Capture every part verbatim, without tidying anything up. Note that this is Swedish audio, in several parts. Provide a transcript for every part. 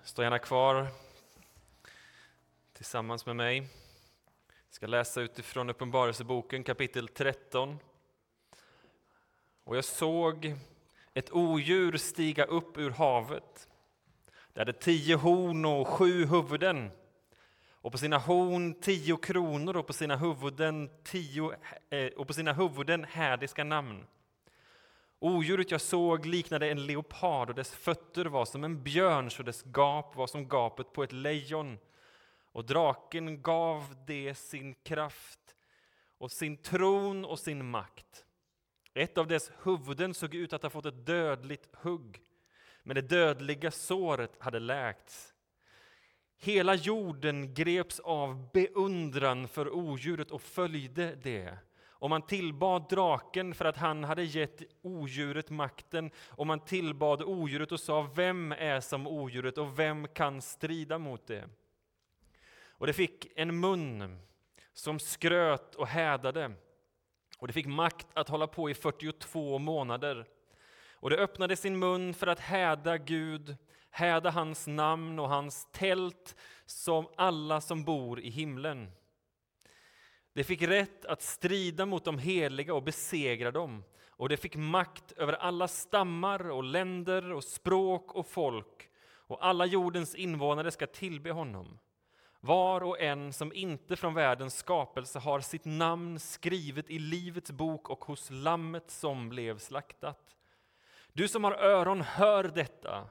Stå gärna kvar tillsammans med mig. Jag ska läsa utifrån Uppenbarelseboken kapitel tretton. Och jag såg ett odjur stiga upp ur havet. Det hade tio horn och sju huvuden. Och på sina horn tio kronor och på sina huvuden tio eh, och på sina huvuden hädiska namn. Odjuret jag såg liknade en leopard och dess fötter var som en björns och dess gap var som gapet på ett lejon. Och draken gav det sin kraft och sin tron och sin makt. Ett av dess huvuden såg ut att ha fått ett dödligt hugg, men det dödliga såret hade läkts. Hela jorden greps av beundran för odjuret och följde det. Och man tillbad draken för att han hade gett odjuret makten. Och man tillbad odjuret och sa: vem är som odjuret och vem kan strida mot det? Och det fick en mun som skröt och hädade. Och det fick makt att hålla på i fyrtiotvå månader. Och det öppnade sin mun för att häda Gud, häda hans namn och hans tält som alla som bor i himlen. Det fick rätt att strida mot de heliga och besegra dem. Och det fick makt över alla stammar och länder och språk och folk. Och alla jordens invånare ska tillbe honom. Var och en som inte från världens skapelse har sitt namn skrivet i livets bok och hos lammet som blev slaktat. Du som har öron, hör detta.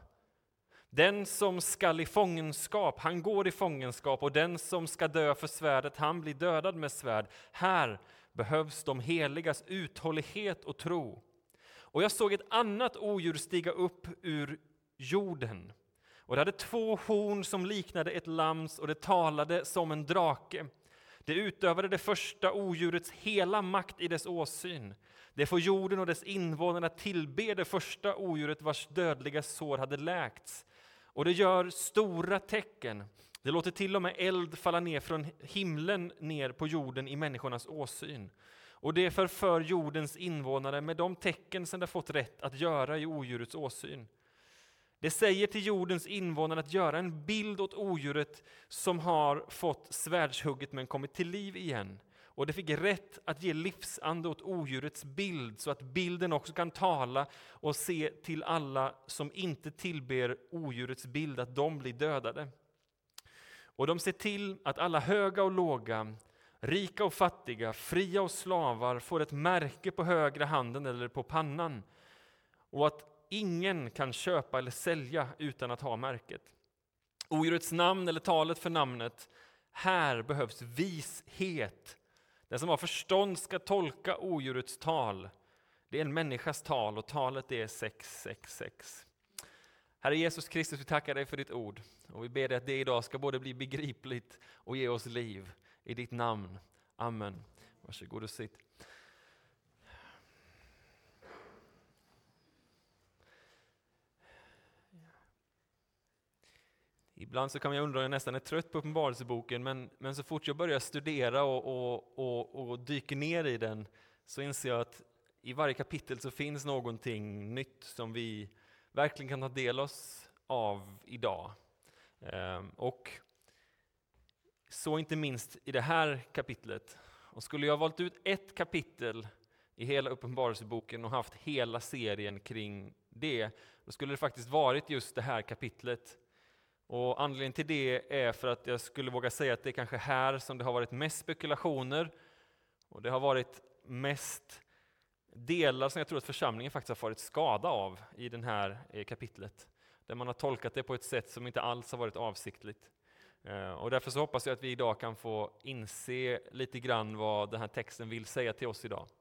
Den som skall i fångenskap, han går i fångenskap, och den som ska dö för svärdet, han blir dödad med svärd. Här behövs de heligas uthållighet och tro. Och jag såg ett annat odjur stiga upp ur jorden. Och det hade två horn som liknade ett lams, och det talade som en drake. Det utövade det första odjurets hela makt i dess åsyn. Det får jorden och dess invånare att tillbe det första odjuret vars dödliga sår hade läkts. Och det gör stora tecken. Det låter till och med eld falla ner från himlen ner på jorden i människornas åsyn. Och det förför jordens invånare med de tecken som de fått rätt att göra i odjurets åsyn. Det säger till jordens invånare att göra en bild åt odjuret som har fått svärdshugget men kommit till liv igen. Och det fick rätt att ge livsande åt odjurets bild, så att bilden också kan tala och se till alla som inte tillber odjurets bild att de blir dödade. Och de ser till att alla höga och låga, rika och fattiga, fria och slavar får ett märke på högra handen eller på pannan. Och att ingen kan köpa eller sälja utan att ha märket. Odjurets namn eller talet för namnet. Här behövs vishet. Den som har förstånd ska tolka odjurets tal. Det är en människas tal, och talet är sex sex sex. Herre Jesus Kristus, vi tackar dig för ditt ord. Och vi ber dig att det idag ska både bli begripligt och ge oss liv. I ditt namn. Amen. Varsågod och sitt. Ibland så kan jag undra om jag nästan är trött på Uppenbarelseboken, men, men så fort jag börjar studera och, och, och, och dyker ner i den, så inser jag att i varje kapitel så finns någonting nytt som vi verkligen kan ta del oss av idag. Ehm, och så inte minst i det här kapitlet. Och skulle jag valt ut ett kapitel i hela Uppenbarelseboken och haft hela serien kring det, då skulle det faktiskt varit just det här kapitlet. Och anledningen till det är för att jag skulle våga säga att det är kanske här som det har varit mest spekulationer. Och det har varit mest delar som jag tror att församlingen faktiskt har varit skada av i det här kapitlet. Där man har tolkat det på ett sätt som inte alls har varit avsiktligt. Och därför så hoppas jag att vi idag kan få inse lite grann vad den här texten vill säga till oss idag.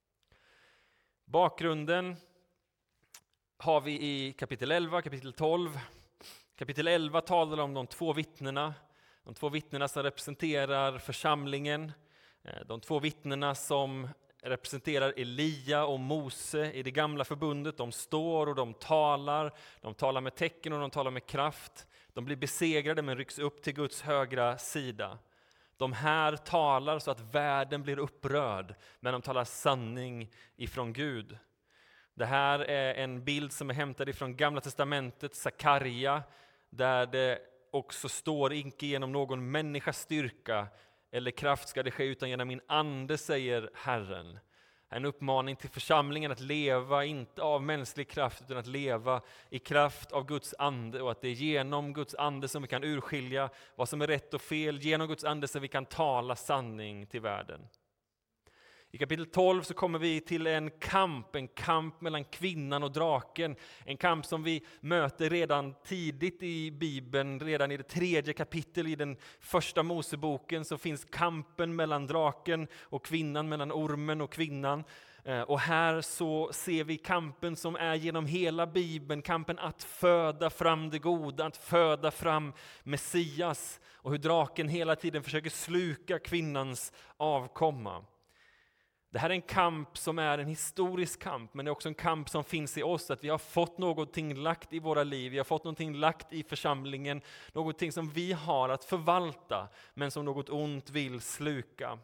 Bakgrunden har vi i kapitel elva, kapitel tolv. Kapitel elva talar om de två vittnena, de två vittnena som representerar församlingen, de två vittnena som representerar Elia och Mose i det gamla förbundet. De står och de talar, de talar med tecken och de talar med kraft. De blir besegrade men rycks upp till Guds högra sida. De här talar så att världen blir upprörd, men de talar sanning ifrån Gud. Det här är en bild som är hämtad ifrån Gamla testamentet, Sakarja, där det också står: inte genom någon människas styrka eller kraft ska det ske, utan genom min ande, säger Herren. En uppmaning till församlingen att leva inte av mänsklig kraft, utan att leva i kraft av Guds ande, och att det är genom Guds ande som vi kan urskilja vad som är rätt och fel, genom Guds ande som vi kan tala sanning till världen. I kapitel tolv så kommer vi till en kamp, en kamp mellan kvinnan och draken. En kamp som vi möter redan tidigt i Bibeln, redan i det tredje kapitel i den första Moseboken så finns kampen mellan draken och kvinnan, mellan ormen och kvinnan. Och här så ser vi kampen som är genom hela Bibeln, kampen att föda fram det goda, att föda fram Messias, och hur draken hela tiden försöker sluka kvinnans avkomma. Det här är en kamp som är en historisk kamp, men det är också en kamp som finns i oss, att vi har fått någonting lagt i våra liv, vi har fått någonting lagt i församlingen, någonting som vi har att förvalta, men som något ont vill sluka.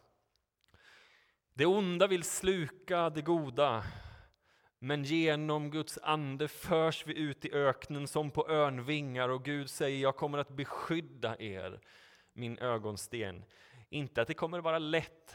Det onda vill sluka det goda, men genom Guds ande förs vi ut i öknen som på örnvingar, och Gud säger: jag kommer att beskydda er, min ögonsten. Inte att det kommer att vara lätt.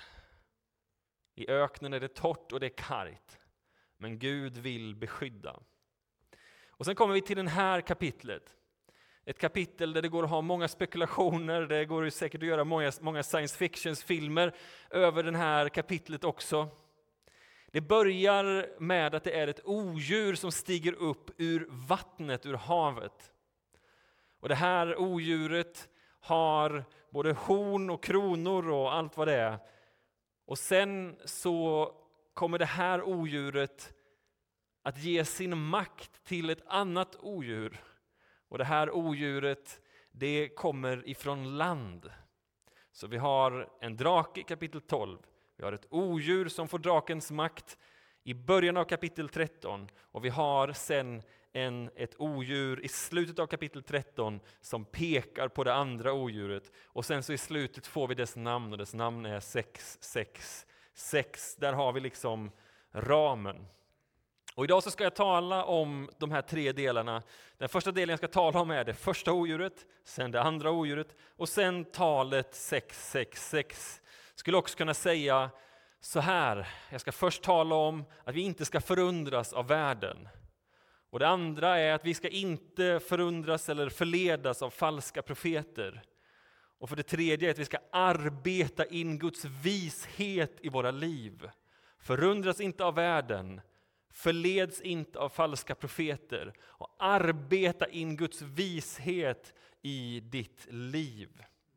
I öknen är det torrt och det är kargt. Men Gud vill beskydda. Och sen kommer vi till det här kapitlet. Ett kapitel där det går att ha många spekulationer. Det går säkert att göra många, många science fiction-filmer över det här kapitlet också. Det börjar med att det är ett odjur som stiger upp ur vattnet, ur havet. Och det här odjuret har både horn och kronor och allt vad det är. Och sen så kommer det här odjuret att ge sin makt till ett annat odjur. Och det här odjuret, det kommer ifrån land. Så vi har en drake i kapitel tolv. Vi har ett odjur som får drakens makt i början av kapitel tretton. Och vi har sen en, ett odjur i slutet av kapitel tretton som pekar på det andra odjuret. Och sen så i slutet får vi dess namn, och dess namn är sex sex sex. Där har vi liksom ramen. Och idag så ska jag tala om de här tre delarna. Den första delen jag ska tala om är det första odjuret, sen det andra odjuret och sen talet sex sex sex. Skulle också kunna säga så här: jag ska först tala om att vi inte ska förundras av världen. Och det andra är att vi ska inte förundras eller förledas av falska profeter. Och för det tredje är att vi ska arbeta in Guds vishet i våra liv. Förundras inte av världen, förleds inte av falska profeter, och arbeta in Guds vishet i ditt liv.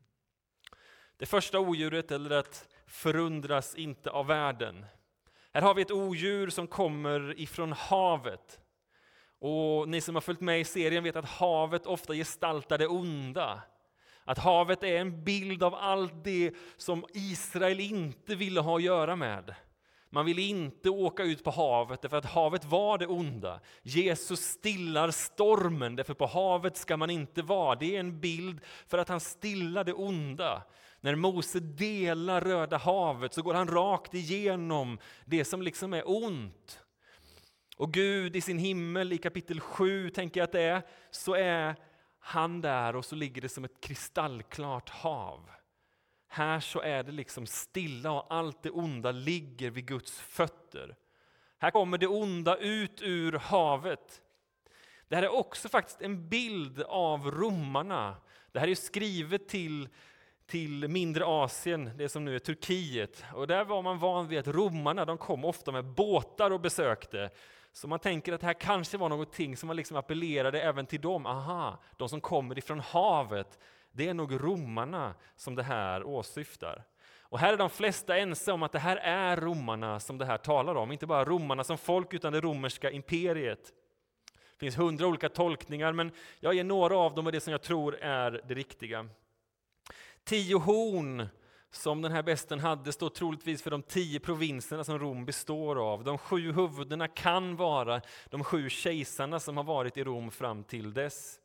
Det första odjuret, eller att förundras inte av världen. Här har vi ett odjur som kommer ifrån havet. Och ni som har följt med i serien vet att havet ofta gestaltar det onda. Att havet är en bild av allt det som Israel inte ville ha att göra med. Man ville inte åka ut på havet därför att havet var det onda. Jesus stillar stormen därför på havet ska man inte vara. Det är en bild för att han stillar det onda. När Mose delar Röda havet så går han rakt igenom det som liksom är ont. Och Gud i sin himmel i kapitel sju, tänker jag att det är, så är han där och så ligger det som ett kristallklart hav. Här så är det liksom stilla och allt det onda ligger vid Guds fötter. Här kommer det onda ut ur havet. Det här är också faktiskt en bild av romarna. Det här är skrivet till, till mindre Asien, det som nu är Turkiet. Och där var man van vid att romarna, de kom ofta med båtar och besökte. Så man tänker att det här kanske var någonting som man liksom appellerade även till dem. Aha, de som kommer ifrån havet, det är nog romarna som det här åsyftar. Och här är de flesta ense om att det här är romarna som det här talar om. Inte bara romarna som folk utan det romerska imperiet. Det finns hundra olika tolkningar, men jag ger några av dem och det som jag tror är det riktiga. Tio horn som den här besten hade står troligtvis för de tio provinserna som Rom består av. De sju huvudena kan vara de sju kejsarna som har varit i Rom fram till dess.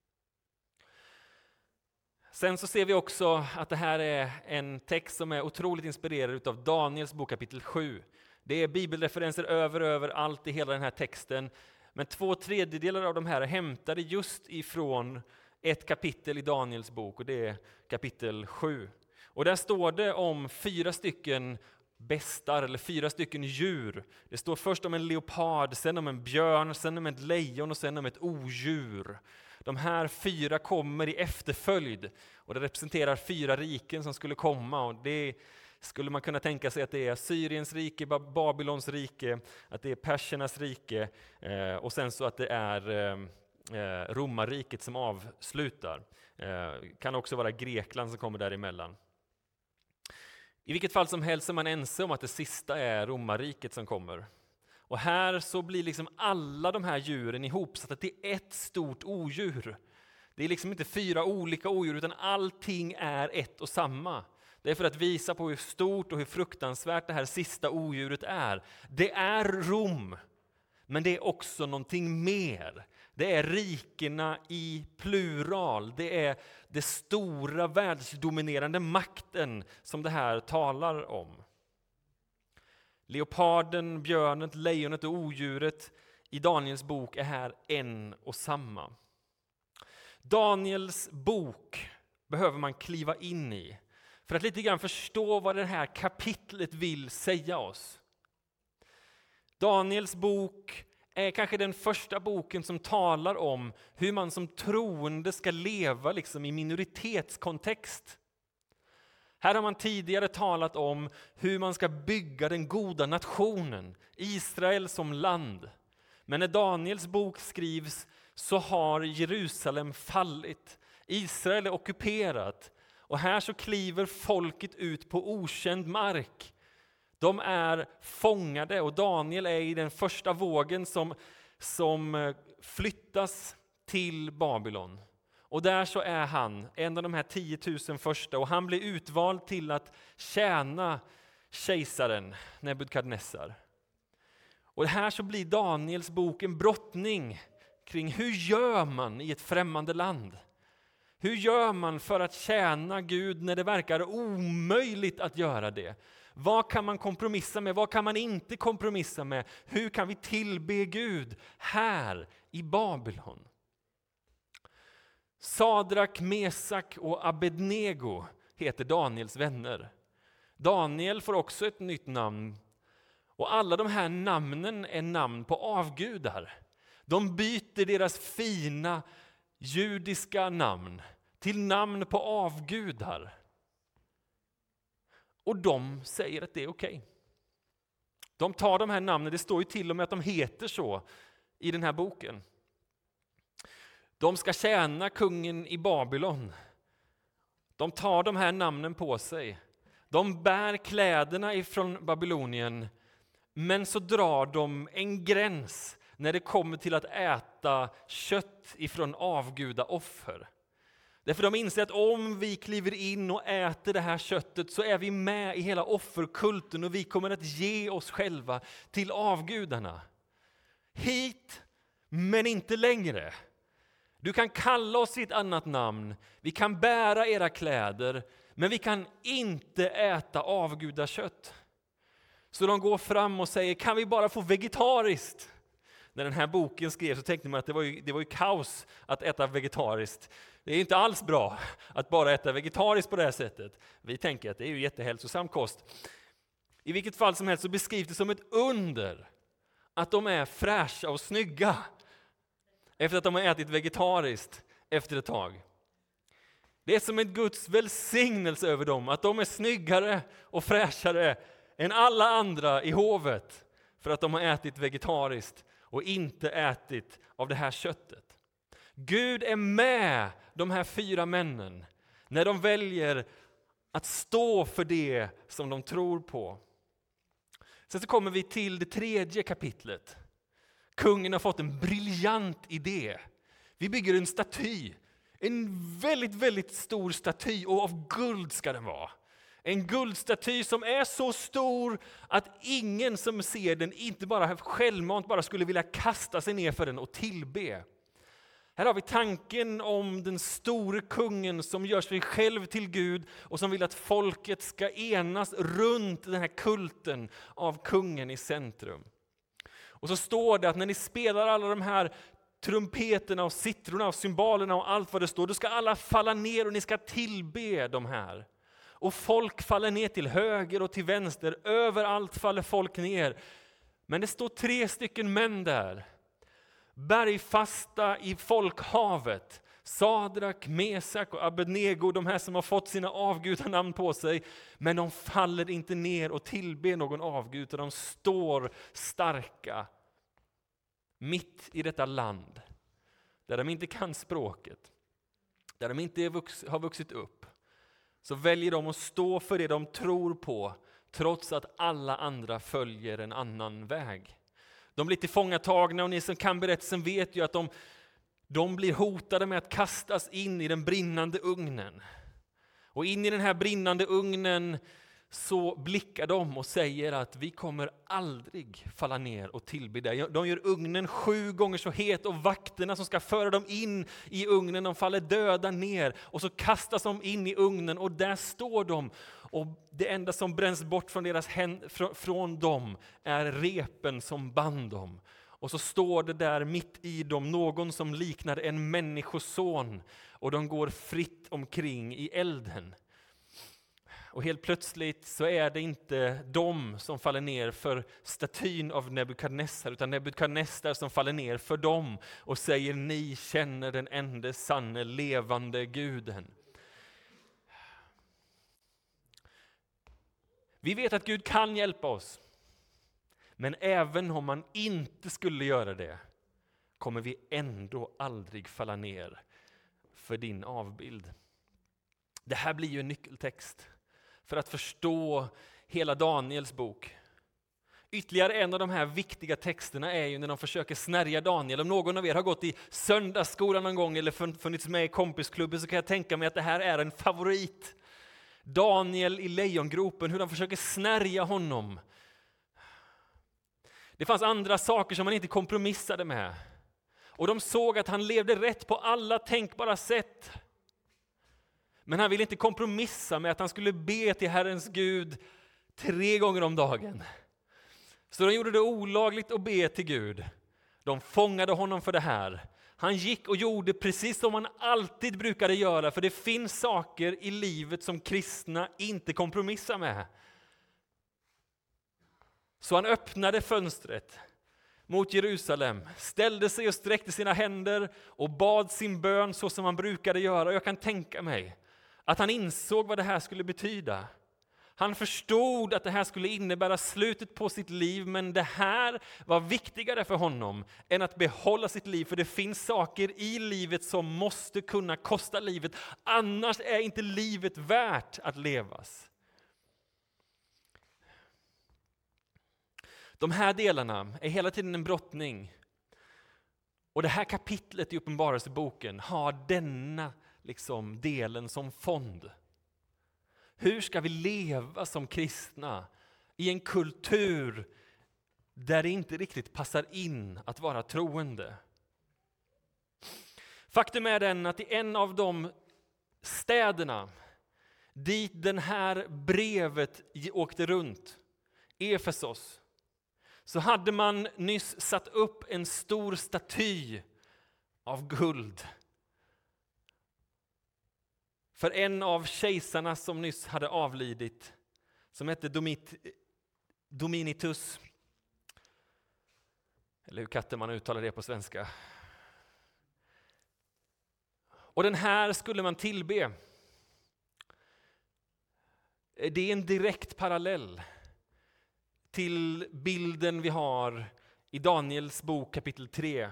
Sen så ser vi också att det här är en text som är otroligt inspirerad av Daniels bok kapitel sju. Det är bibelreferenser över över allt i hela den här texten. Men två tredjedelar av de här är hämtade just ifrån ett kapitel i Daniels bok, och det är kapitel sju. Och där står det om fyra stycken bestar eller fyra stycken djur. Det står först om en leopard, sen om en björn, sen om ett lejon och sen om ett odjur. De här fyra kommer i efterföljd, och det representerar fyra riken som skulle komma, och det skulle man kunna tänka sig att det är Syriens rike, Babylons rike, att det är Persernas rike eh, och sen så att det är eh, Romarriket som avslutar. Eh, kan också vara Grekland som kommer däremellan. I vilket fall som helst är man ense om att det sista är Romarriket som kommer. Och här så blir liksom alla de här djuren ihopsatta till ett stort odjur. Det är liksom inte fyra olika odjur, utan allting är ett och samma. Det är för att visa på hur stort och hur fruktansvärt det här sista odjuret är. Det är Rom, men det är också någonting mer. Det är rikena i plural. Det är det stora världsdominerande makten som det här talar om. Leoparden, björnet, lejonet och odjuret i Daniels bok är här en och samma. Daniels bok behöver man kliva in i för att lite grann förstå vad det här kapitlet vill säga oss. Daniels bok är kanske den första boken som talar om hur man som troende ska leva liksom i minoritetskontext. Här har man tidigare talat om hur man ska bygga den goda nationen, Israel som land. Men när Daniels bok skrivs så har Jerusalem fallit. Israel är ockuperat. Och här så kliver folket ut på okänd mark. De är fångade, och Daniel är i den första vågen som, som flyttas till Babylon. Och där så är han, en av de här tiotusen första, och han blir utvald till att tjäna kejsaren Nebukadnessar. Och här så blir Daniels bok en brottning kring hur gör man i ett främmande land? Hur gör man för att tjäna Gud när det verkar omöjligt att göra det? Vad kan man kompromissa med? Vad kan man inte kompromissa med? Hur kan vi tillbe Gud här i Babylon? Sadrak, Mesak och Abednego heter Daniels vänner. Daniel får också ett nytt namn. Och alla de här namnen är namn på avgudar. De byter deras fina judiska namn till namn på avgudar. Och de säger att det är okej. De tar de här namnen, det står ju till och med att de heter så i den här boken. De ska tjäna kungen i Babylon. De tar de här namnen på sig. De bär kläderna ifrån Babylonien, men så drar de en gräns när det kommer till att äta kött ifrån avgudaoffer. Därför de inser att om vi kliver in och äter det här köttet så är vi med i hela offerkulten, och vi kommer att ge oss själva till avgudarna. Hit, men inte längre. Du kan kalla oss i ett annat namn, vi kan bära era kläder, men vi kan inte äta avgudakött. Så de går fram och säger, kan vi bara få vegetariskt? När den här boken skrevs så tänkte man att det var ju, det var ju kaos att äta vegetariskt. Det är inte alls bra att bara äta vegetariskt på det här sättet. Vi tänker att det är ju jättehälsosam kost. I vilket fall som helst så beskrivs det som ett under att de är fräscha och snygga efter att de har ätit vegetariskt efter ett tag. Det är som en Guds välsignelse över dem, att de är snyggare och fräschare än alla andra i hovet för att de har ätit vegetariskt och inte ätit av det här köttet. Gud är med de här fyra männen när de väljer att stå för det som de tror på. Sen så kommer vi till det tredje kapitlet. Kungen har fått en briljant idé. Vi bygger en staty. En väldigt, väldigt stor staty, och av guld ska den vara. En guldstaty som är så stor att ingen som ser den inte bara självmant bara skulle vilja kasta sig ner för den och tillbe. Här har vi tanken om den store kungen som gör sig själv till Gud och som vill att folket ska enas runt den här kulten av kungen i centrum. Och så står det att när ni spelar alla de här trumpeterna och cittrorna och symbolerna och allt vad det står. Då ska alla falla ner och ni ska tillbe de här. Och folk faller ner till höger och till vänster. Överallt faller folk ner. Men det står tre stycken män där. Bergfasta i folkhavet. Sadrak, Mesak och Abednego, de här som har fått sina avgudanamn på sig. Men de faller inte ner och tillber någon avgud, utan de står starka. Mitt i detta land. Där de inte kan språket. Där de inte är vux, har vuxit upp. Så väljer de att stå för det de tror på. Trots att alla andra följer en annan väg. De blir tillfångatagna, och ni som kan berättelsen vet ju att de, de blir hotade med att kastas in i den brinnande ugnen. Och in i den här brinnande ugnen så blickar de och säger att vi kommer aldrig falla ner och tillbe dig. De gör ugnen sju gånger så het, och vakterna som ska föra dem in i ugnen, de faller döda ner. Och så kastas de in i ugnen, och där står de. Och det enda som bränns bort från, deras händ, från, från dem är repen som band dem. Och så står det där mitt i dem någon som liknar en människoson. Och de går fritt omkring i elden. Och helt plötsligt så är det inte de som faller ner för statyn av Nebukadnessar, utan Nebukadnessar som faller ner för dem och säger: ni känner den enda sanne levande guden. Vi vet att Gud kan hjälpa oss. Men även om man inte skulle göra det, kommer vi ändå aldrig falla ner för din avbild. Det här blir ju en nyckeltext för att förstå hela Daniels bok. Ytterligare en av de här viktiga texterna är ju när de försöker snärja Daniel. Om någon av er har gått i söndagsskolan någon gång eller funnits med i kompisklubben, så kan jag tänka mig att det här är en favorit. Daniel i lejongropen, hur de försöker snärja honom. Det fanns andra saker som man inte kompromissade med. Och de såg att han levde rätt på alla tänkbara sätt. Men han ville inte kompromissa med att han skulle be till Herrens Gud tre gånger om dagen. Så de gjorde det olagligt att be till Gud. De fångade honom för det här. Han gick och gjorde precis som han alltid brukade göra. För det finns saker i livet som kristna inte kompromissar med. Så han öppnade fönstret mot Jerusalem, ställde sig och sträckte sina händer och bad sin bön så som han brukade göra. Jag kan tänka mig att han insåg vad det här skulle betyda. Han förstod att det här skulle innebära slutet på sitt liv, men det här var viktigare för honom än att behålla sitt liv. För det finns saker i livet som måste kunna kosta livet. Annars är inte livet värt att levas. De här delarna är hela tiden en brottning. Och det här kapitlet i Uppenbarelseboken har denna liksom delen som fond. Hur ska vi leva som kristna i en kultur där det inte riktigt passar in att vara troende? Faktum är den att i en av de städerna dit den här brevet åkte runt, Efesos, så hade man nyss satt upp en stor staty av guld för en av kejsarna som nyss hade avlidit, som hette Domit, Dominitus. Eller hur katten man uttalar det på svenska. Och den här skulle man tillbe. Det är en direkt parallell till bilden vi har i Daniels bok kapitel tre.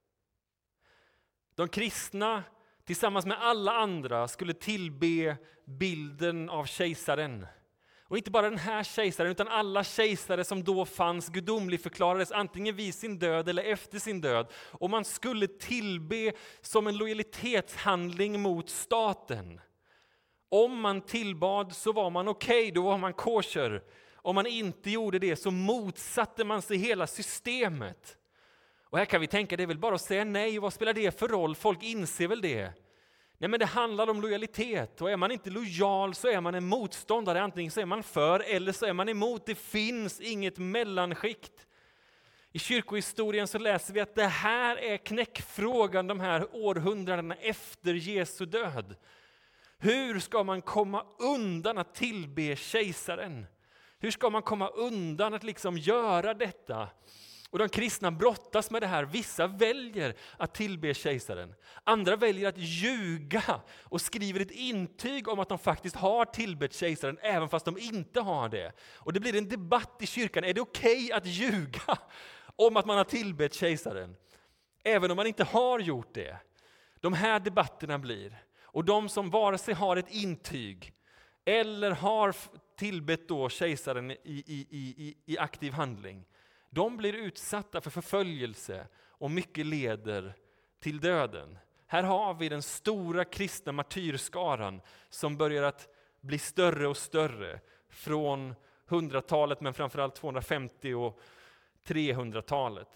De kristna tillsammans med alla andra skulle tillbe bilden av kejsaren. Och inte bara den här kejsaren, utan alla kejsare som då fanns gudomlig förklarades antingen vid sin död eller efter sin död. Och man skulle tillbe som en lojalitetshandling mot staten. Om man tillbad så var man okej, okay, då var man kosher. Om man inte gjorde det så motsatte man sig hela systemet. Och här kan vi tänka, det är väl bara att säga nej, vad spelar det för roll? Folk inser väl det. Nej, men det handlar om lojalitet, och är man inte lojal så är man en motståndare. Antingen så är man för eller så är man emot. Det finns inget mellanskikt. I kyrkohistorien så läser vi att det här är knäckfrågan de här århundradena efter Jesu död. Hur ska man komma undan att tillbe kejsaren? Hur ska man komma undan att liksom göra detta? Och de kristna brottas med det här. Vissa väljer att tillbe kejsaren. Andra väljer att ljuga och skriver ett intyg om att de faktiskt har tillbett kejsaren även fast de inte har det. Och det blir en debatt i kyrkan. Är det okej att ljuga om att man har tillbett kejsaren? Även om man inte har gjort det. De här debatterna blir. Och de som vare sig har ett intyg eller har tillbett då kejsaren i, i, i, i aktiv handling, de blir utsatta för förföljelse och mycket leder till döden. Här har vi den stora kristna martyrskaran som börjar att bli större och större från hundratalet men framförallt tvåhundrafemtio och trehundratalet.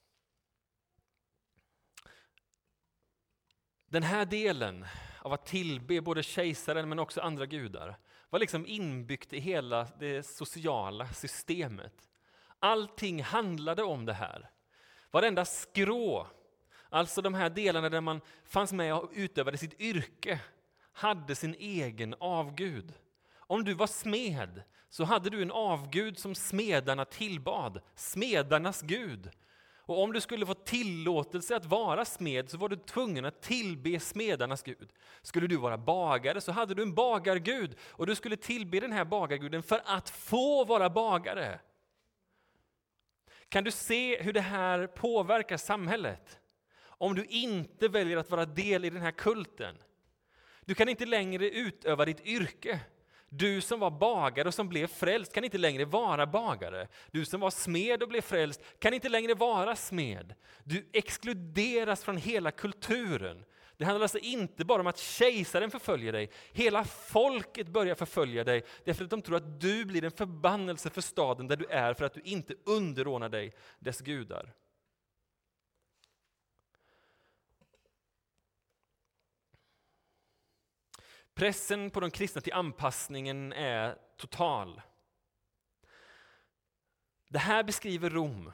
Den här delen av att tillbe både kejsaren men också andra gudar var liksom inbyggt i hela det sociala systemet. Allting handlade om det här. Varenda skrå, alltså de här delarna där man fanns med och utövade sitt yrke, hade sin egen avgud. Om du var smed så hade du en avgud som smedarna tillbad, smedarnas gud. Och om du skulle få tillåtelse att vara smed så var du tvungen att tillbe smedarnas gud. Skulle du vara bagare så hade du en bagargud och du skulle tillbe den här bagarguden för att få vara bagare. Kan du se hur det här påverkar samhället? Om du inte väljer att vara del i den här kulten. Du kan inte längre utöva ditt yrke. Du som var bagare och som blev frälst kan inte längre vara bagare. Du som var smed och blev frälst kan inte längre vara smed. Du exkluderas från hela kulturen. Det handlar alltså inte bara om att kejsaren förföljer dig. Hela folket börjar förfölja dig därför att de tror att du blir en förbannelse för staden där du är för att du inte underordnar dig dess gudar. Pressen på de kristna till anpassningen är total. Det här beskriver Rom.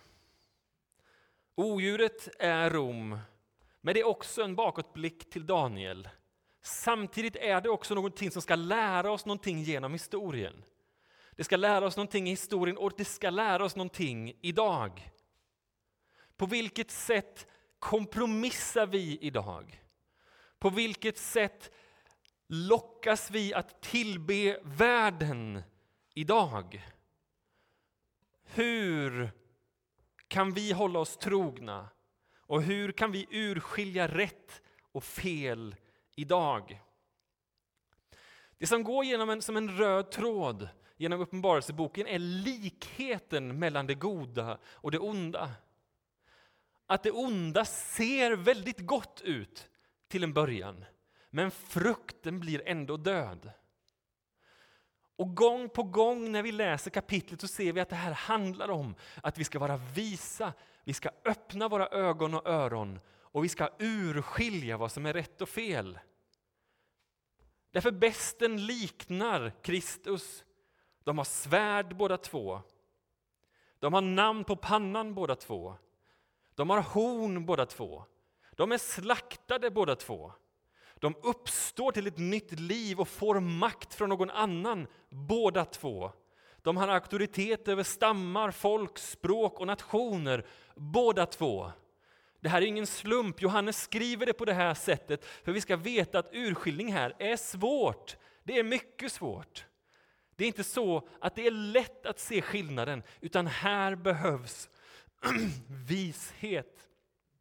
Odjuret är Rom, men det är också en bakåtblick till Daniel. Samtidigt är det också någonting som ska lära oss någonting genom historien. Det ska lära oss någonting i historien och det ska lära oss någonting idag. På vilket sätt kompromissar vi idag? På vilket sätt lockas vi att tillbe världen idag? Hur kan vi hålla oss trogna? Och hur kan vi urskilja rätt och fel idag? Det som går genom en, som en röd tråd genom Uppenbarelseboken är likheten mellan det goda och det onda. Att det onda ser väldigt gott ut till en början. Men frukten blir ändå död. Och gång på gång när vi läser kapitlet så ser vi att det här handlar om att vi ska vara visa, vi ska öppna våra ögon och öron och vi ska urskilja vad som är rätt och fel. Därför besten liknar Kristus. De har svärd båda två. De har namn på pannan båda två. De har horn båda två. De är slaktade båda två. De uppstår till ett nytt liv och får makt från någon annan, båda två. De har auktoritet över stammar, folk, språk och nationer, båda två. Det här är ingen slump, Johannes skriver det på det här sättet för vi ska veta att urskiljning här är svårt. Det är mycket svårt. Det är inte så att det är lätt att se skillnaden, utan här behövs vishet.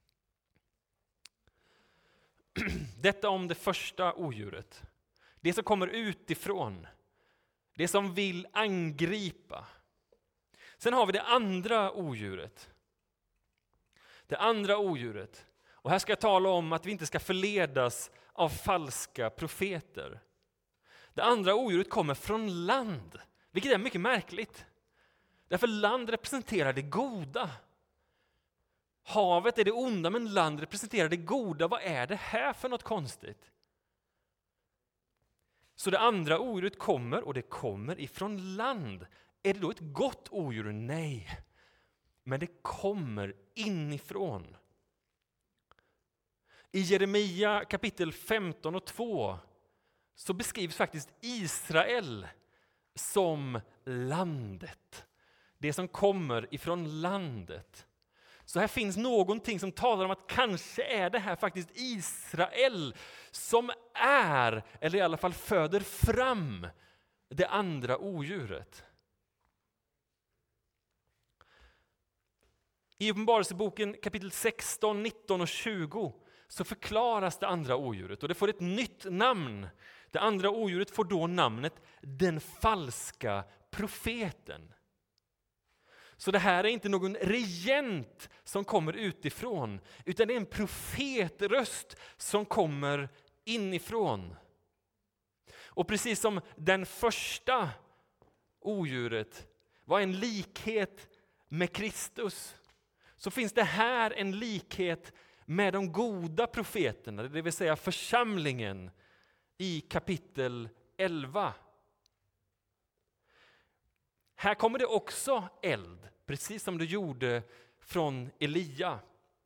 Detta om det första odjuret. Det som kommer utifrån. Det som vill angripa. Sen har vi det andra odjuret. Det andra odjuret. Och här ska jag tala om att vi inte ska förledas av falska profeter. Det andra odjuret kommer från land. Vilket är mycket märkligt. Därför land representerar det goda. Havet är det onda men land representerar det goda. Vad är det här för något konstigt? Så det andra odjuret kommer och det kommer ifrån land. Är det då ett gott odjur? Nej. men det kommer inifrån. I Jeremia kapitel femton och två så beskrivs faktiskt Israel som landet. Det som kommer ifrån landet. Så här finns någonting som talar om att kanske är det här faktiskt Israel som är, eller i alla fall föder fram, det andra odjuret. I Uppenbarelseboken kapitel sexton, nitton och tjugo så förklaras det andra odjuret och det får ett nytt namn. Det andra odjuret får då namnet den falska profeten. Så det här är inte någon regent som kommer utifrån, utan det är en profetröst som kommer inifrån. Och precis som den första odjuret var en likhet med Kristus, så finns det här en likhet med de goda profeterna, det vill säga församlingen i kapitel elva. Här kommer det också eld, precis som det gjorde från Elia.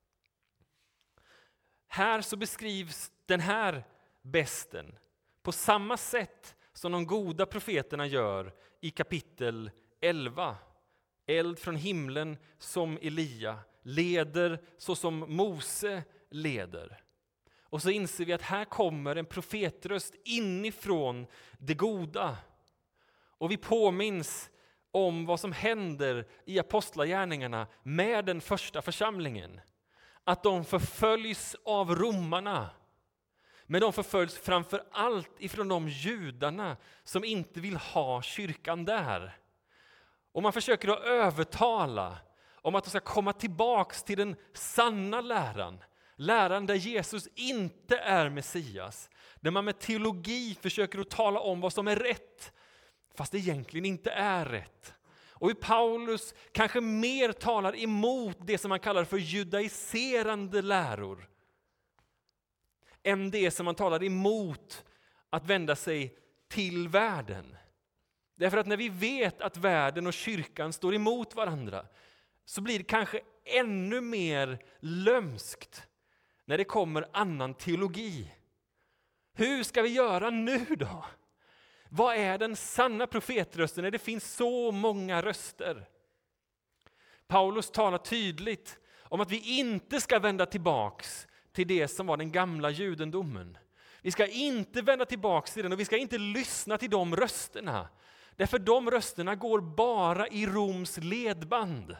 Här så beskrivs den här besten på samma sätt som de goda profeterna gör i kapitel elva. Eld från himlen som Elia, leder så som Mose leder. Och så inser vi att här kommer en profetröst inifrån det goda. Och vi påminns om vad som händer i apostlagärningarna med den första församlingen. Att de förföljs av romarna. Men de förföljs framför allt ifrån de judarna som inte vill ha kyrkan där. Och man försöker att övertala om att de ska komma tillbaks till den sanna läran. Läran där Jesus inte är Messias. Där man med teologi försöker att tala om vad som är rätt. Fast det egentligen inte är rätt. Och i Paulus kanske mer talar emot det som man kallar för judaiserande läror. Än det som man talar emot att vända sig till världen. Därför att när vi vet att världen och kyrkan står emot varandra så blir det kanske ännu mer lömskt när det kommer annan teologi. Hur ska vi göra nu då? Vad är den sanna profetrösten när det finns så många röster? Paulus talar tydligt om att vi inte ska vända tillbaks till det som var den gamla judendomen. Vi ska inte vända tillbaks till den och vi ska inte lyssna till de rösterna. Därför de rösterna går bara i Roms ledband.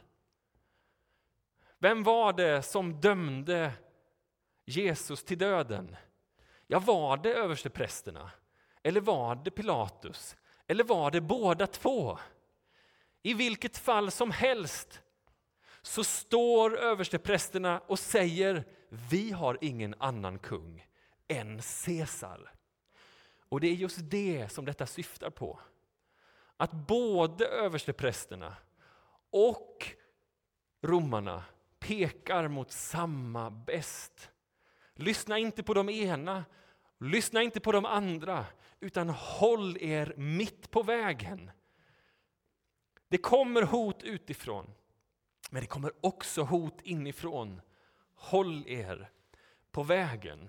Vem var det som dömde Jesus till döden? Ja, var det översteprästerna? Eller var det Pilatus? Eller var det båda två? I vilket fall som helst så står översteprästerna och säger: vi har ingen annan kung än Caesar. Och det är just det som detta syftar på. Att både översteprästerna och romarna pekar mot samma bäst. Lyssna inte på de ena, lyssna inte på de andra, utan håll er mitt på vägen. Det kommer hot utifrån, men det kommer också hot inifrån. Håll er på vägen.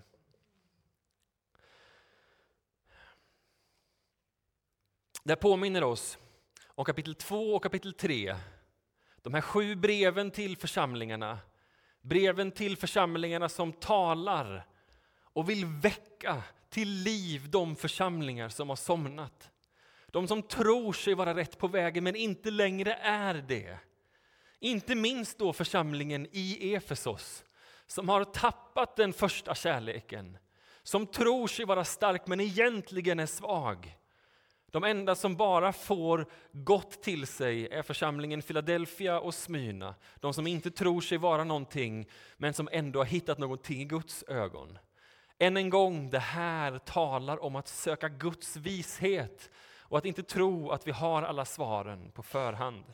Det påminner oss om kapitel två och kapitel tre. De här sju breven till församlingarna. Breven till församlingarna som talar och vill väcka till liv de församlingar som har somnat. De som tror sig vara rätt på vägen men inte längre är det. Inte minst då församlingen i Efesos som har tappat den första kärleken. Som tror sig vara stark men egentligen är svag. De enda som bara får gott till sig är församlingen Philadelphia och Smyrna. De som inte tror sig vara någonting men som ändå har hittat någonting i Guds ögon. Än en gång, det här talar om att söka Guds vishet och att inte tro att vi har alla svaren på förhand.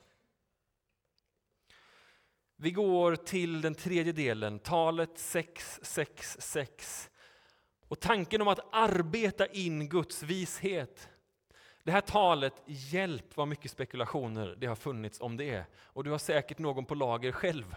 Vi går till den tredje delen, talet sex sex sex. Och tanken om att arbeta in Guds vishet. Det här talet, hjälp vad mycket spekulationer det har funnits om det. Och du har säkert någon på lager själv.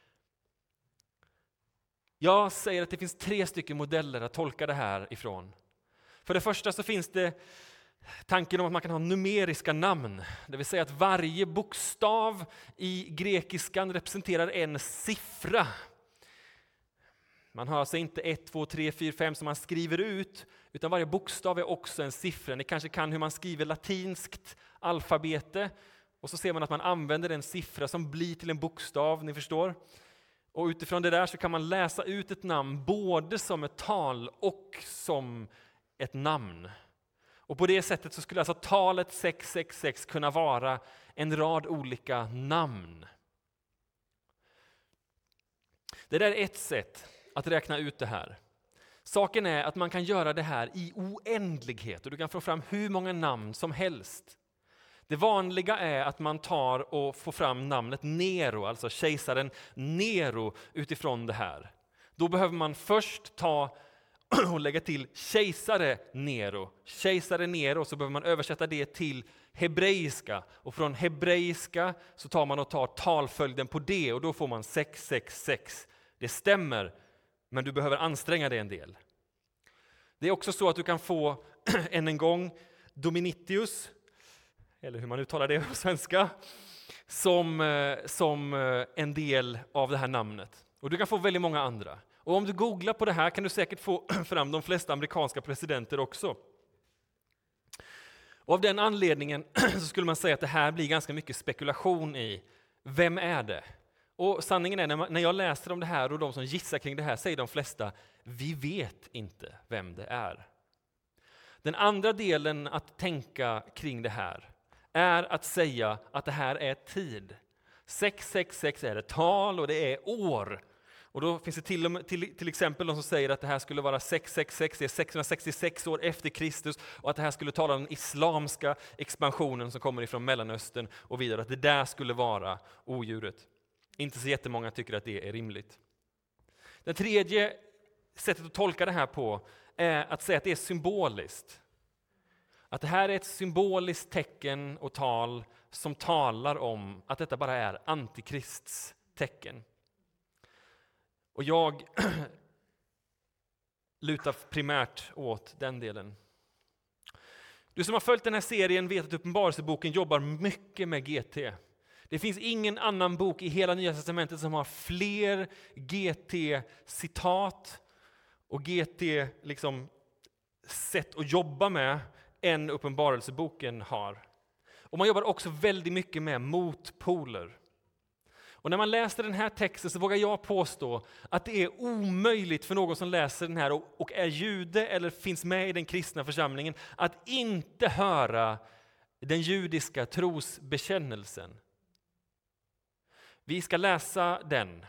Jag säger att det finns tre stycken modeller att tolka det här ifrån. För det första så finns det tanken om att man kan ha numeriska namn. Det vill säga att varje bokstav i grekiskan representerar en siffra. Man har alltså inte ett, två, tre, fyra, fem som man skriver ut, utan varje bokstav är också en siffra. Ni kanske kan hur man skriver latinskt alfabete, och så ser man att man använder en siffra som blir till en bokstav, ni förstår. Och utifrån det där så kan man läsa ut ett namn både som ett tal och som ett namn. Och på det sättet så skulle alltså talet sex sex sex kunna vara en rad olika namn. Det där är ett sätt att räkna ut det här. Saken är att man kan göra det här i oändlighet och du kan få fram hur många namn som helst. Det vanliga är att man tar och får fram namnet Nero, alltså kejsaren Nero utifrån det här. Då behöver man först ta och lägga till kejsare Nero. Kejsare Nero, så behöver man översätta det till hebreiska. Och från hebreiska så tar man och tar talföljden på det och då får man sex sex sex. Det stämmer, men du behöver anstränga dig en del. Det är också så att du kan få än en gång Dominitius, eller hur man uttalar det på svenska, som, som en del av det här namnet. Och du kan få väldigt många andra. Och om du googlar på det här kan du säkert få fram de flesta amerikanska presidenter också. Och av den anledningen så skulle man säga att det här blir ganska mycket spekulation i vem är det? Och sanningen är, när, man, när jag läser om det här och de som gissar kring det här säger de flesta, vi vet inte vem det är. Den andra delen att tänka kring det här är att säga att det här är tid. sex sex sex är ett tal och det är år. Och då finns det till, och med, till, till exempel de som säger att det här skulle vara sex sex sex, det är sexhundrasextiosex år efter Kristus, och att det här skulle tala om den islamska expansionen som kommer ifrån Mellanöstern och vidare, att det där skulle vara odjuret. Inte så jättemånga tycker att det är rimligt. Det tredje sättet att tolka det här på är att säga att det är symboliskt. Att det här är ett symboliskt tecken och tal som talar om att detta bara är antikrists tecken. Och jag lutar primärt åt den delen. Du som har följt den här serien vet att Uppenbarelseboken jobbar mycket med G T. Det finns ingen annan bok i hela Nya testamentet som har fler G T-citat och G T liksom sätt att jobba med än Uppenbarelseboken har. Och man jobbar också väldigt mycket med motpoler. Och när man läser den här texten så vågar jag påstå att det är omöjligt för någon som läser den här och, och är jude eller finns med i den kristna församlingen att inte höra den judiska trosbekännelsen. Vi ska läsa den.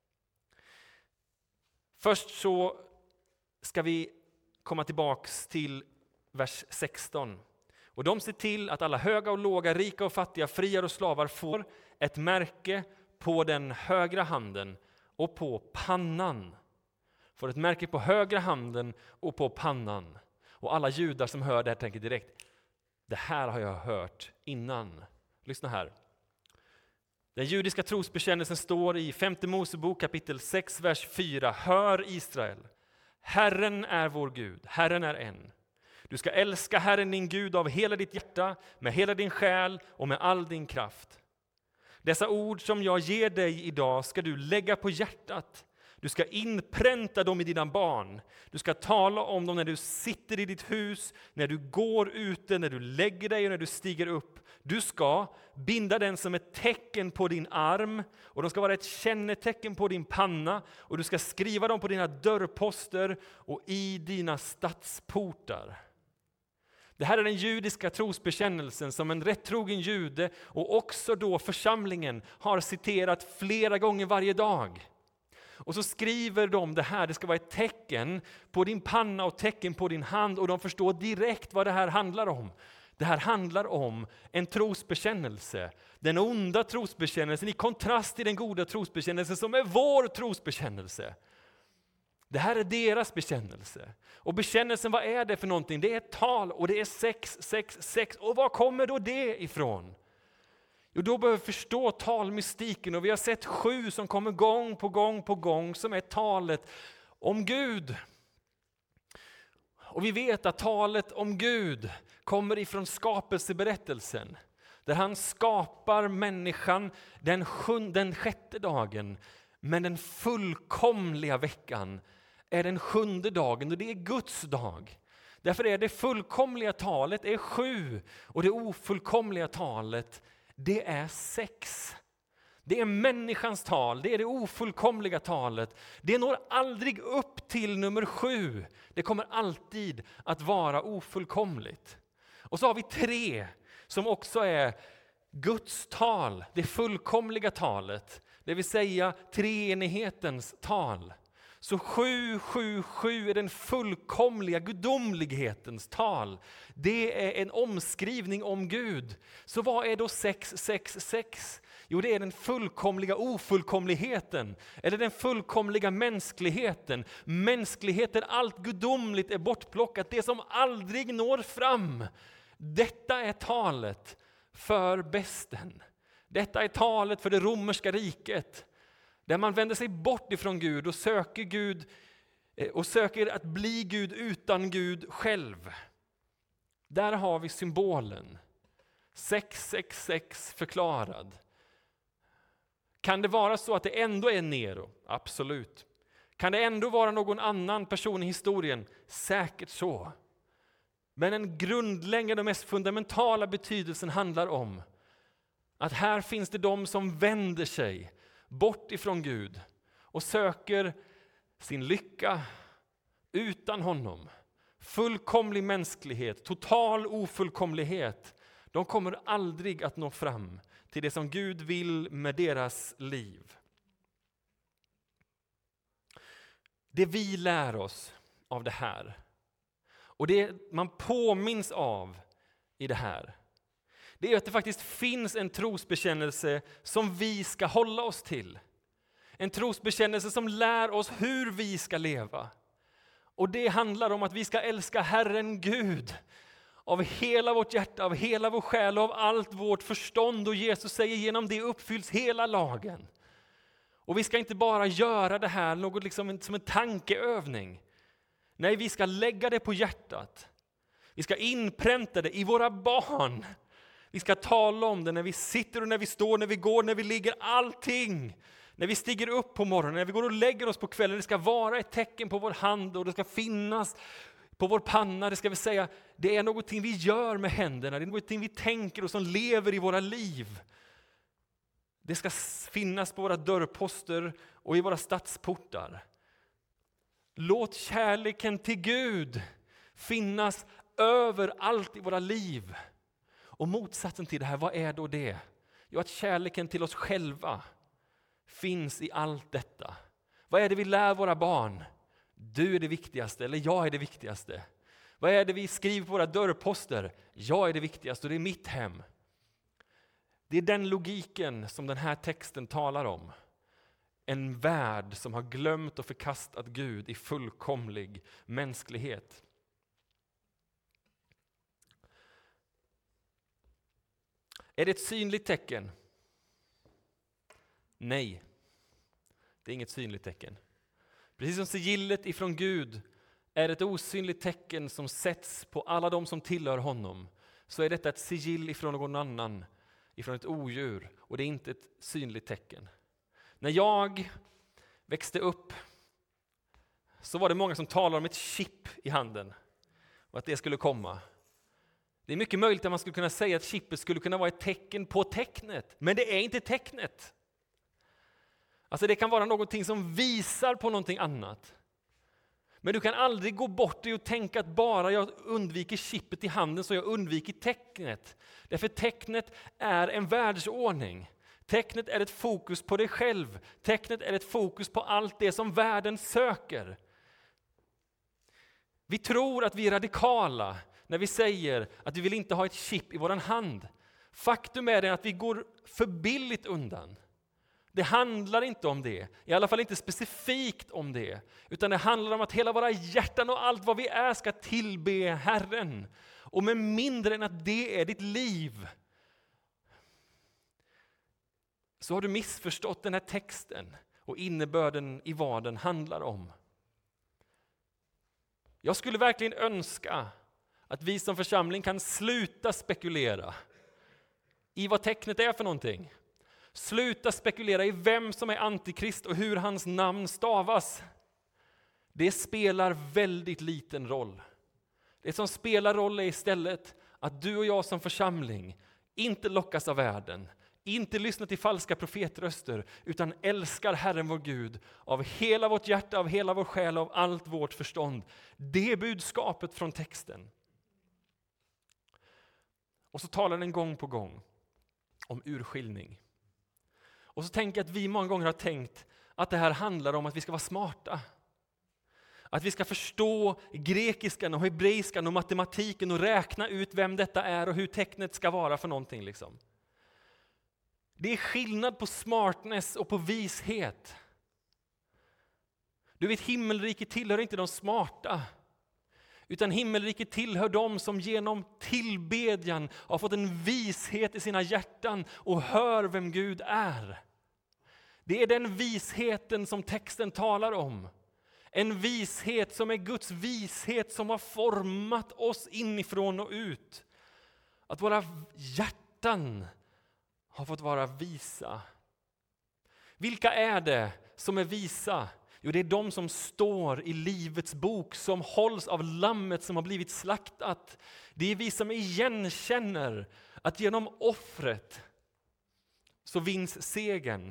Först så ska vi komma tillbaks till vers sexton. Och de ser till att alla höga och låga, rika och fattiga, friar och slavar får ett märke på den högra handen och på pannan. Får ett märke på högra handen och på pannan. Och alla judar som hör det här tänker direkt, det här har jag hört innan. Lyssna här. Den judiska trosbekännelsen står i femte Mosebok kapitel sex, vers fyra. Hör Israel, Herren är vår Gud, Herren är en. Du ska älska Herren din Gud av hela ditt hjärta, med hela din själ och med all din kraft. Dessa ord som jag ger dig idag ska du lägga på hjärtat. Du ska inpränta dem i dina barn. Du ska tala om dem när du sitter i ditt hus, när du går ute, när du lägger dig och när du stiger upp. Du ska binda den som ett tecken på din arm och de ska vara ett kännetecken på din panna och du ska skriva dem på dina dörrposter och i dina stadsportar. Det här är den judiska trosbekännelsen som en rättrogen jude och också då församlingen har citerat flera gånger varje dag. Och så skriver de det här, det ska vara ett tecken på din panna och tecken på din hand och de förstår direkt vad det här handlar om. Det här handlar om en trosbekännelse. Den onda trosbekännelsen i kontrast till den goda trosbekännelsen som är vår trosbekännelse. Det här är deras bekännelse. Och bekännelsen, vad är det för någonting? Det är ett tal och det är sex, sex, sex. Och var kommer då det ifrån? Jo, då behöver vi förstå talmystiken, och vi har sett sju som kommer gång på gång på gång som är talet om Gud. Och vi vet att talet om Gud kommer ifrån skapelseberättelsen. Där han skapar människan den, sjun, den sjätte dagen. Men den fullkomliga veckan är den sjunde dagen, och det är Guds dag. Därför är det fullkomliga talet är sju, och det ofullkomliga talet det är sex. Det är människans tal, det är det ofullkomliga talet. Det når aldrig upp till nummer sju. Det kommer alltid att vara ofullkomligt. Och så har vi tre som också är Guds tal, det fullkomliga talet. Det vill säga treenighetens tal. Så sju, sju, sju är den fullkomliga gudomlighetens tal. Det är en omskrivning om Gud. Så vad är då sex, sex, sex? Jo, det är den fullkomliga ofullkomligheten. Eller den fullkomliga mänskligheten. Mänskligheten, allt gudomligt är bortplockat. Det som aldrig når fram. Detta är talet för besten. Detta är talet för det romerska riket. Där man vänder sig bort ifrån Gud och söker Gud och söker att bli Gud utan Gud själv. Där har vi symbolen. sex sex sex förklarad. Kan det vara så att det ändå är Nero? Absolut. Kan det ändå vara någon annan person i historien? Säkert så. Men den grundläggande och mest fundamentala betydelsen handlar om att här finns det de som vänder sig bort ifrån Gud och söker sin lycka utan honom. Fullkomlig mänsklighet, total ofullkomlighet. De kommer aldrig att nå fram till det som Gud vill med deras liv. Det vi lär oss av det här, och det man påminns av i det här, det är att det faktiskt finns en trosbekännelse som vi ska hålla oss till. En trosbekännelse som lär oss hur vi ska leva. Och det handlar om att vi ska älska Herren Gud av hela vårt hjärta, av hela vår själ och av allt vårt förstånd. Och Jesus säger genom det uppfylls hela lagen. Och vi ska inte bara göra det här något liksom som en tankeövning. Nej, vi ska lägga det på hjärtat. Vi ska inpränta det i våra barn. Vi ska tala om det när vi sitter och när vi står, när vi går, när vi ligger, allting. När vi stiger upp på morgonen, när vi går och lägger oss på kvällen. Det ska vara ett tecken på vår hand och det ska finnas på vår panna. Det ska vi säga, det är någonting vi gör med händerna. Det är någonting vi tänker och som lever i våra liv. Det ska finnas på våra dörrposter och i våra stadsportar. Låt kärleken till Gud finnas överallt i våra liv. Och motsatsen till det här, vad är då det? Jo, att kärleken till oss själva finns i allt detta. Vad är det vi lär våra barn? Du är det viktigaste, eller jag är det viktigaste. Vad är det vi skriver på våra dörrposter? Jag är det viktigaste och det är mitt hem. Det är den logiken som den här texten talar om. En värld som har glömt och förkastat Gud i fullkomlig mänsklighet. Är det ett synligt tecken? Nej, det är inget synligt tecken. Precis som sigillet ifrån Gud är ett osynligt tecken som sätts på alla de som tillhör honom, så är detta ett sigill ifrån någon annan, ifrån ett odjur, och det är inte ett synligt tecken. När jag växte upp så var det många som talade om ett chip i handen och att det skulle komma. Det är mycket möjligt att man skulle kunna säga att chippet skulle kunna vara ett tecken på tecknet, men det är inte tecknet. Alltså det kan vara någonting som visar på någonting annat. Men du kan aldrig gå bort dig och tänka att bara jag undviker chippet i handen så jag undviker tecknet. Därför tecknet är en världsordning. Tecknet är ett fokus på dig själv. Tecknet är ett fokus på allt det som världen söker. Vi tror att vi är radikala när vi säger att vi vill inte ha ett chip i våran hand. Faktum är det att vi går för billigt undan. Det handlar inte om det, i alla fall inte specifikt om det, utan det handlar om att hela våra hjärtan och allt vad vi är ska tillbe Herren. Och med mindre än att det är ditt liv, så har du missförstått den här texten och innebörden i vad den handlar om. Jag skulle verkligen önska att vi som församling kan sluta spekulera i vad tecknet är för någonting. Sluta spekulera i vem som är antikrist och hur hans namn stavas. Det spelar väldigt liten roll. Det som spelar roll är istället att du och jag som församling inte lockas av världen, inte lyssnar till falska profetröster, utan älskar Herren vår Gud av hela vårt hjärta, av hela vår själ, av allt vårt förstånd. Det är budskapet från texten. Och så talar den gång på gång om urskiljning. Och så tänker jag att vi många gånger har tänkt att det här handlar om att vi ska vara smarta. Att vi ska förstå grekiskan och hebreiskan och matematiken och räkna ut vem detta är och hur tecknet ska vara för någonting. Liksom. Det är skillnad på smartness och på vishet. Du vet, himmelriket tillhör inte de smarta. Utan himmelriket tillhör de som genom tillbedjan har fått en vishet i sina hjärtan och hör vem Gud är. Det är den visheten som texten talar om. En vishet som är Guds vishet som har format oss inifrån och ut. Att våra hjärtan har fått vara visa. Vilka är det som är visa? Jo, det är de som står i livets bok, som hålls av lammet som har blivit slaktat. Det är vi som igenkänner att genom offret så vinns segern.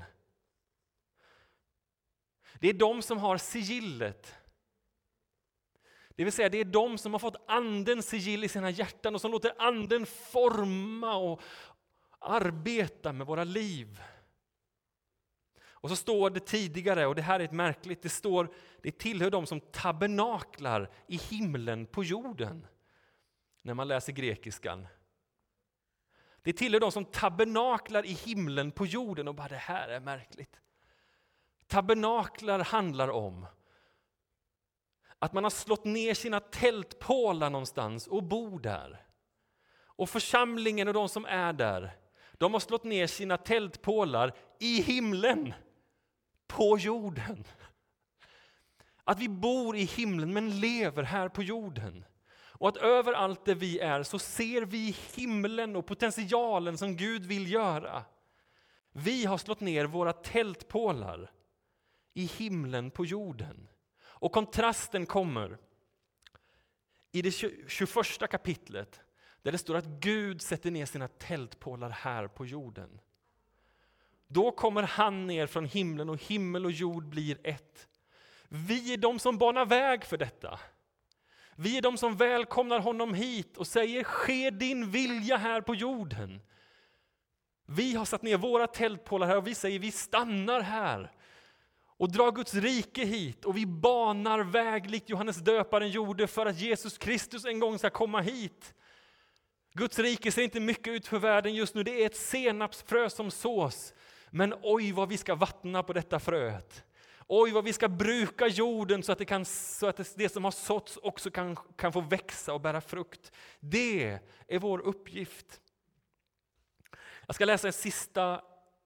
Det är de som har sigillet. Det vill säga, det är de som har fått andens sigill i sina hjärtan och som låter anden forma och arbeta med våra liv. Och så står det tidigare, och det här är ett märkligt, det står, det tillhör de som tabernaklar i himlen på jorden. När man läser grekiskan. Det tillhör de som tabernaklar i himlen på jorden, och bara det här är märkligt. Tabernaklar handlar om att man har slått ner sina tältpålar någonstans och bor där. Och församlingen och de som är där, de har slått ner sina tältpålar i himlen, på jorden. Att vi bor i himlen men lever här på jorden. Och att överallt där vi är så ser vi himlen och potentialen som Gud vill göra. Vi har slått ner våra tältpålar i himlen på jorden. Och kontrasten kommer i det tjugoförsta kapitlet, där det står att Gud sätter ner sina tältpålar här på jorden. Då kommer han ner från himlen och himmel och jord blir ett. Vi är de som banar väg för detta. Vi är de som välkomnar honom hit och säger, ske din vilja här på jorden. Vi har satt ner våra tältpålar här och vi säger, vi stannar här och drar Guds rike hit, och vi banar väg likt Johannes döparen gjorde för att Jesus Kristus en gång ska komma hit. Guds rike ser inte mycket ut för världen just nu, det är ett senapsfrö som sås. Men oj vad vi ska vattna på detta fröet. Oj vad vi ska bruka jorden så att det, kan, så att det, det som har såtts också kan, kan få växa och bära frukt. Det är vår uppgift. Jag ska läsa ett sista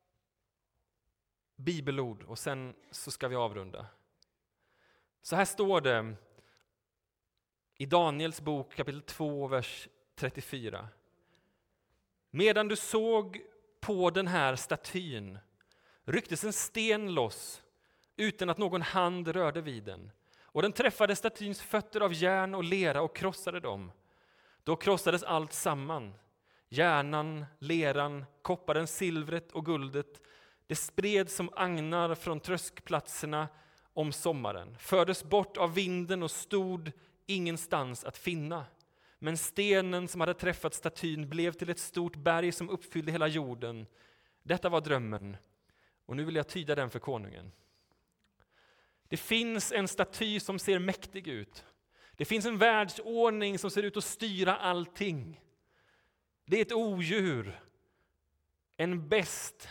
bibelord och sen så ska vi avrunda. Så här står det i Daniels bok kapitel två, vers trettiofyra. Medan du såg på den här statyn rycktes en sten loss utan att någon hand rörde vid den. Och den träffade statyns fötter av järn och lera och krossade dem. Då krossades allt samman. Järnan, leran, kopparen, silvret och guldet. Det spreds som agnar från tröskplatserna om sommaren. Fördes bort av vinden och stod ingenstans att finna. Men stenen som hade träffat statyn blev till ett stort berg som uppfyllde hela jorden. Detta var drömmen. Och nu vill jag tyda den för konungen. Det finns en staty som ser mäktig ut. Det finns en världsordning som ser ut att styra allting. Det är ett odjur. En bäst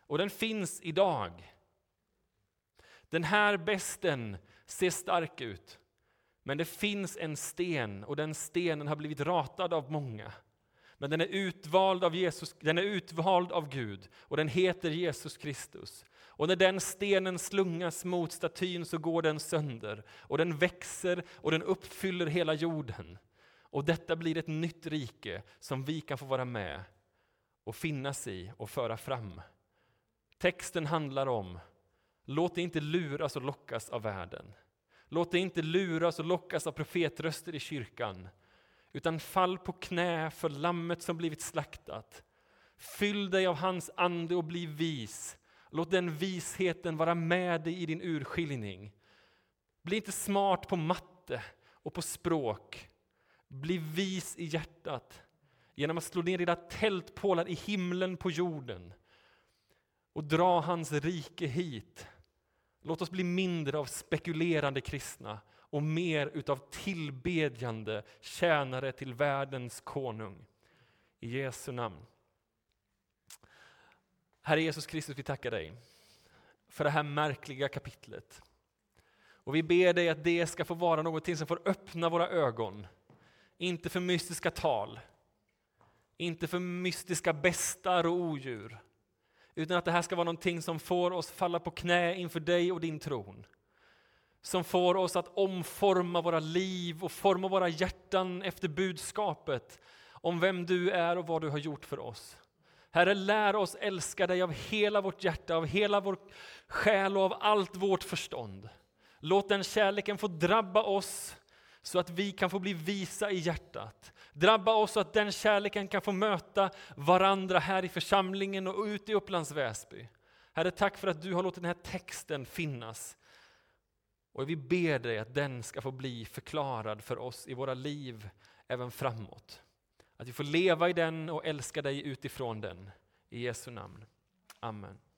Och den finns idag. Den här besten ser stark ut. Men det finns en sten och den stenen har blivit ratad av många. Men den är utvald av Jesus, den är utvald av Gud och den heter Jesus Kristus. Och när den stenen slungas mot statyn så går den sönder och den växer och den uppfyller hela jorden. Och detta blir ett nytt rike som vi kan få vara med och finnas i och föra fram. Texten handlar om: låt dig inte luras och lockas av världen. Låt dig inte luras och lockas av profetröster i kyrkan. Utan fall på knä för lammet som blivit slaktat. Fyll dig av hans ande och bli vis. Låt den visheten vara med dig i din urskiljning. Bli inte smart på matte och på språk. Bli vis i hjärtat genom att slå ner dina tältpålar i himlen på jorden och dra hans rike hit. Låt oss bli mindre av spekulerande kristna och mer utav tillbedjande tjänare till världens konung. I Jesu namn. Herre Jesus Kristus, vi tackar dig för det här märkliga kapitlet. Och vi ber dig att det ska få vara någonting som får öppna våra ögon. Inte för mystiska tal. Inte för mystiska bestar och odjur. Utan att det här ska vara någonting som får oss falla på knä inför dig och din tron. Som får oss att omforma våra liv och forma våra hjärtan efter budskapet om vem du är och vad du har gjort för oss. Herre, lär oss älska dig av hela vårt hjärta, av hela vår själ och av allt vårt förstånd. Låt den kärleken få drabba oss så att vi kan få bli visa i hjärtat. Drabba oss så att den kärleken kan få möta varandra här i församlingen och ute i Upplands Väsby. Herre, tack för att du har låtit den här texten finnas. Och vi ber dig att den ska få bli förklarad för oss i våra liv även framåt. Att vi får leva i den och älska dig utifrån den. I Jesu namn. Amen.